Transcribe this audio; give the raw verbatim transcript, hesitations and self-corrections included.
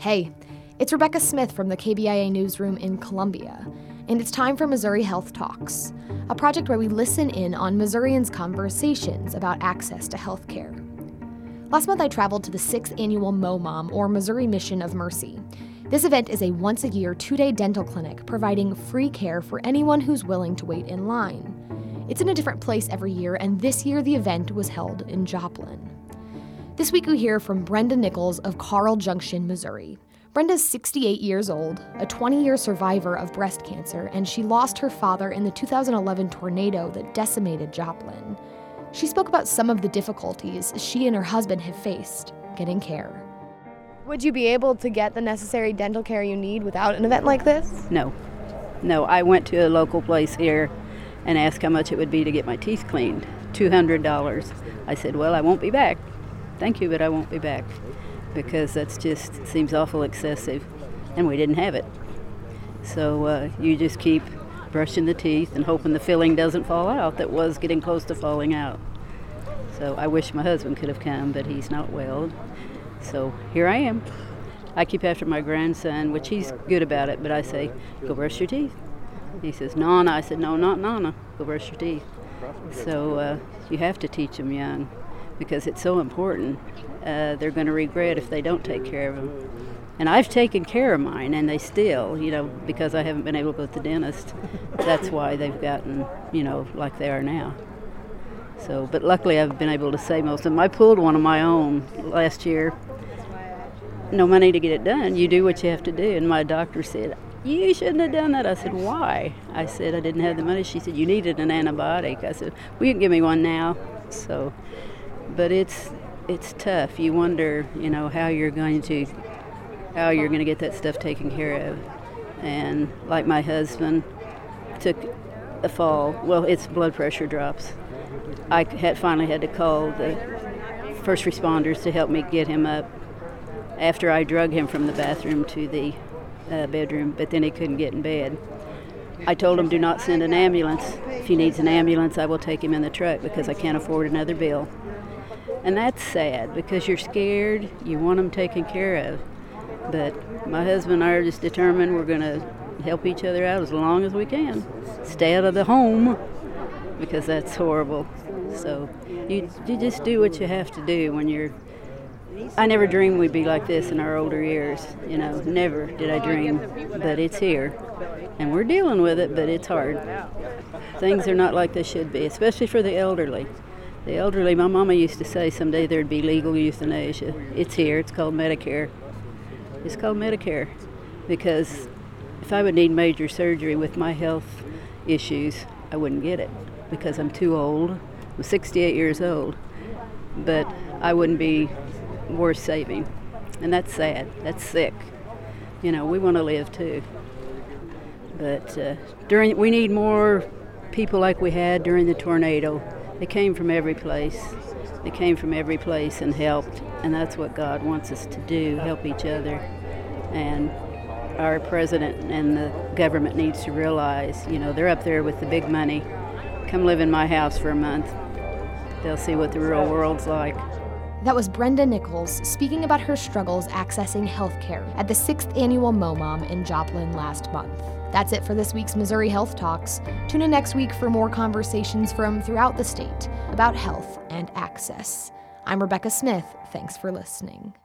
Hey, it's Rebecca Smith from the K B I A newsroom in Columbia, and it's time for Missouri Health Talks, a project where we listen in on Missourians' conversations about access to health care. Last month, I traveled to the sixth annual MoMOM, or Missouri Mission of Mercy. This event is a once-a-year, two-day dental clinic providing free care for anyone who's willing to wait in line. It's in a different place every year, and this year the event was held in Joplin. This week we hear from Brenda Nichols of Carl Junction, Missouri. Brenda's sixty-eight years old, a twenty-year survivor of breast cancer, and she lost her father in the two thousand eleven tornado that decimated Joplin. She spoke about some of the difficulties she and her husband have faced getting care. Would you be able to get the necessary dental care you need without an event like this? No. No, I went to a local place here and asked how much it would be to get my teeth cleaned. two hundred dollars. I said, well, I won't be back. Thank you, but I won't be back. Because that's just seems awful excessive. And we didn't have it. So uh, you just keep brushing the teeth and hoping the filling doesn't fall out that was getting close to falling out. So I wish my husband could have come, but he's not well. So here I am. I keep after my grandson, which he's good about it, but I say, go brush your teeth. He says, Nana. I said, no, not Nana. Go brush your teeth. So uh, you have to teach them young because it's so important. Uh, they're going to regret if they don't take care of them. And I've taken care of mine, and they still, you know, because I haven't been able to go to the dentist, that's why they've gotten, you know, like they are now. So, but luckily I've been able to save most of them. I pulled one of my own last year. No money to get it done. You do what you have to do. And my doctor said, you shouldn't have done that. I said, why? I said, I didn't have the money. She said, you needed an antibiotic. I said, well, you can give me one now. So, but it's it's tough. You wonder, you know, how you're going to how you're going to get that stuff taken care of. And like my husband took a fall. Well, it's blood pressure drops. I had finally had to call the first responders to help me get him up after I drug him from the bathroom to the uh, bedroom, but then he couldn't get in bed. I told him, do not send an ambulance. If he needs an ambulance, I will take him in the truck because I can't afford another bill. And that's sad because you're scared, you want him taken care of. But my husband and I are just determined we're going to help each other out as long as we can. Stay out of the home because that's horrible. So you you just do what you have to do when you're... I never dreamed we'd be like this in our older years. You know, never did I dream, but it's here. And we're dealing with it, but it's hard. Things are not like they should be, especially for the elderly. The elderly, my mama used to say someday there'd be legal euthanasia. It's here. It's called Medicare. It's called Medicare because if I would need major surgery with my health issues, I wouldn't get it because I'm too old. I'm sixty-eight years old, but I wouldn't be worth saving, and that's sad. That's sick. You know, we want to live too, but uh, during we need more people like we had during the tornado. They came from every place. They came from every place and helped, and that's what God wants us to do, help each other. And our president and the government needs to realize, you know, they're up there with the big money. Come live in my house for a month. They'll see what the real world's like. That was Brenda Nichols speaking about her struggles accessing health care at the sixth annual MoMOM in Joplin last month. That's it for this week's Missouri Health Talks. Tune in next week for more conversations from throughout the state about health and access. I'm Rebecca Smith. Thanks for listening.